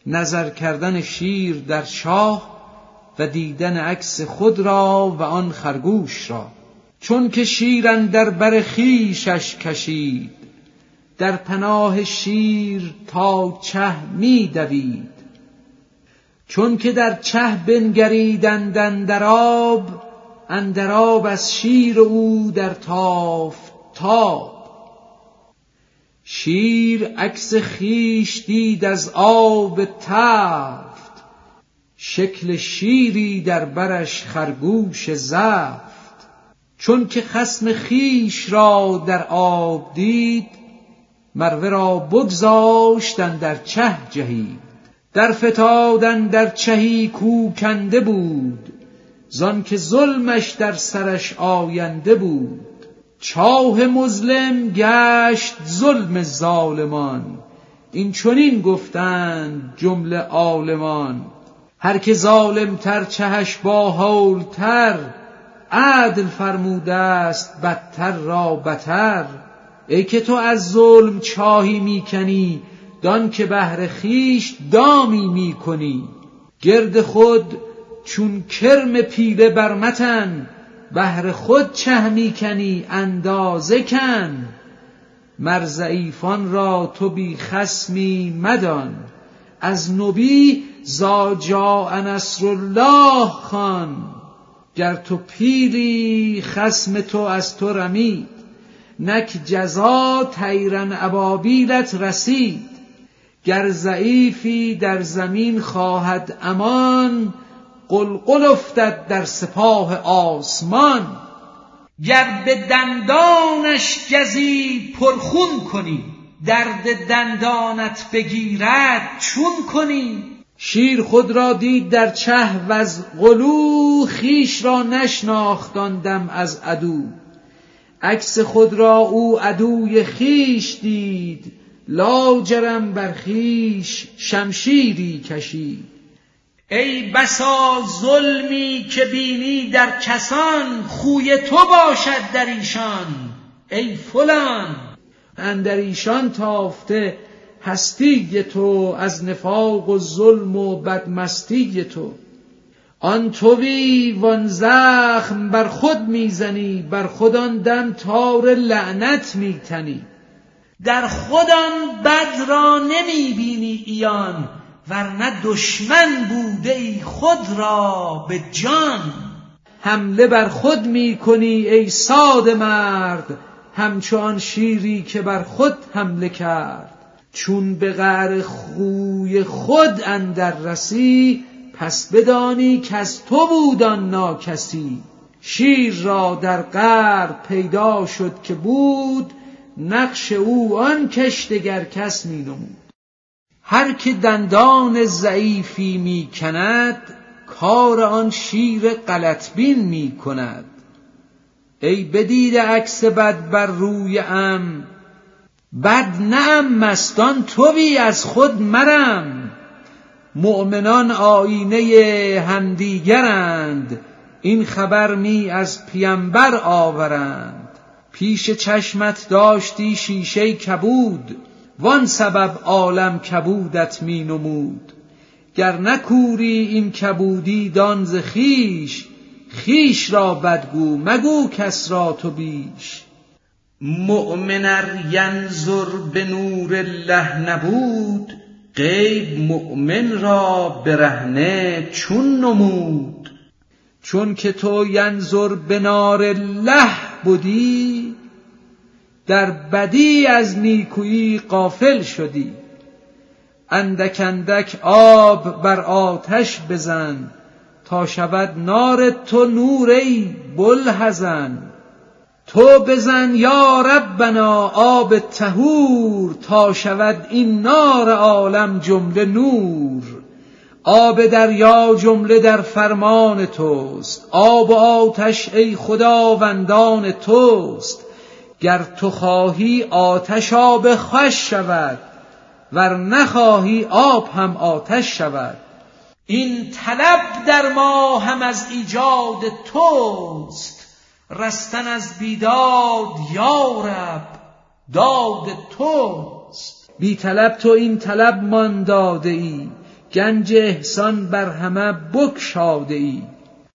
نظر کردن شیر در شاه و دیدن عکس خود را و آن خرگوش را. چون که شیر اندر بر خویشش کشید، در پناه شیر تا چه می دوید. چون که در چه بنگریدند اندر آب از شیر او در تاب. شیر عکس خویش دید از آب تفت، شکل شیری در برش خرگوش زفت. چون که خصم خویش را در آب دید، مروه را بگذاشت اندر چه جهید. در فتاد اندر چهی کو کنده بود، زان که ظلمش در سرش آینده بود. چاه مظلم گشت ظلم ظالمان، این چنین گفتند جمله عالمان. هر که ظالم تر چهش با هول تر، عدل فرموده است بدتر را بتر. ای که تو از ظلم چاهی میکنی، دان که بهر خویش دامی میکنی. گرد خود چون کرم پیله برمتن، بهر خود چه میکنی اندازه کن. مر ضعیفان را تو بی خصمی مدان، از نبی ذا جاء نصر الله خوان. گر تو پیلی خصم تو از تو رمید، نک جزا طیرا ابابیلت رسید. گر ضعیفی در زمین خواهد امان، قلقل افتد در سپاه آسمان. گر به دندانش گزی پرخون کنی، درد دندانت بگیرد چون کنی. شیر خود را دید در چه و از غلو، خویش را نشناخت آن دم از عدو. عکس خود را او عدوی خویش دید، لاجرم بر خویش شمشیری کشید. ای بسا ظلمی که بینی در کسان، خوی تو باشد در ایشان ای فلان. اندر ایشان تافته هستی تو، از نفاق و ظلم و بدمستی تو. آن تویی وان زخم بر خود میزنی، بر خود آن دم تار لعنت میتنی. در خود آن بد را نمیبینی عیان، ورنه دشمن بوده ای خود را به جان. حمله بر خود میکنی ای ساده مرد، همچو آن شیری که بر خود حمله کرد. چون به قعر خوی خود اندر رسی، پس بدانی کز تو بود آن ناکسی. شیر را در قعر پیدا شد که بود، نقش او آن کش دگر کس می نمود. هر که دندان ضعیفی می کند، کار آن شیر غلط بین می کند. ای بدیده عکس بد بر روی ام، بد نه ام مستان تویی از خود مرم. مؤمنان آیینه همدیگرند، این خبر می از پیمبر آورند. پیش چشمت داشتی شیشه کبود، وان سبب عالم کبودت می نمود. گر نکوری این کبودی دان ز خویش، خویش را بدگو مگو کس را تو بیش. مؤمن ار ینظر به نور الله نبود، غیب مؤمن را برهنه چون نمود. چون که تو ینظر به نار الله بودی، در بدی از نیکویی غافل شدی. اندک اندک آب بر آتش بزن، تا شود نار تو نور ای بوالحزن. تو بزن یا ربنا آب طهور، تا شود این نار عالم جمله نور. آب دریا جمله در فرمان توست، آب و آتش ای خداوندان توست. گر تو خواهی آتش آب خوش شود، ور نخواهی آب هم آتش شود. این طلب در ما هم از ایجاد توست، رستن از بیداد یا رب داد توست. بی طلب تو این طلب مان داده ای، گنج احسان بر همه بگشاده ای.